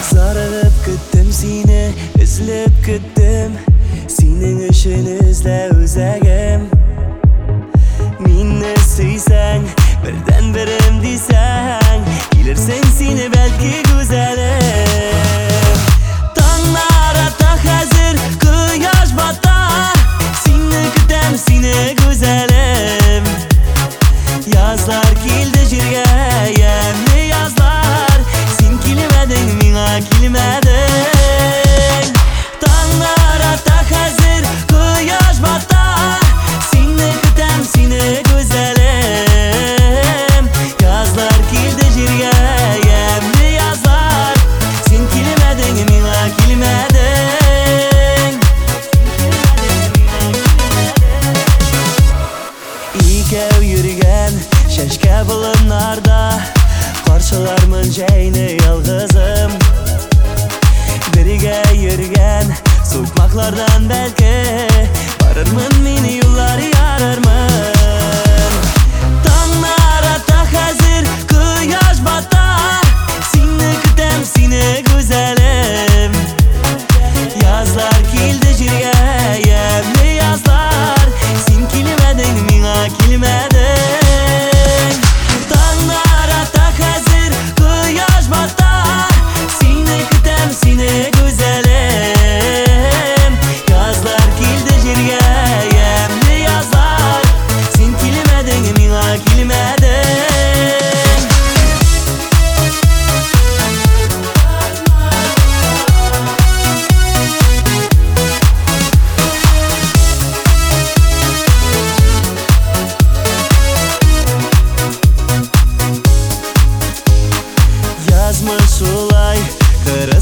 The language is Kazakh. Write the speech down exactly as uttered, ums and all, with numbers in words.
Зарығып күттім сені, үзіліп күттім, сенің үшін үзлі өзегім. Мені сүйсәң, бірден бірім дейсәң, келерсің сені бәлкі güzelim. Таңдар ата қазір, құяш бата, сені күтем, сені güzelim. Yazlar келді жерге, емі yazlar, сен келмедің, миңа келмедің. Таңдар ата қазір, құяш бата, сені күтем, сені güzelim. Yazlar келді жерге, емі yazlar, сен келмедің, миңа келмедің. Икәу йөргән шәшкә болыннарда, каршылармын жәйне ялгызым. Бергә йөргән суймаклардан бәлки, барырмын мин юллар ярырмын. Таңдар ата хәзер, құяш бата, сені көтәм, сені güzelim. Yazlar келді жерге, емі yazlar, сен келмедің, миңа келмедің. Таңдар ата хәзер, құяш бата, сені көтәм, сені güzelim. Yazlar келді жерге, емі yazlar, сен келмедің, миңа келмедің. Yazmış olay, kırı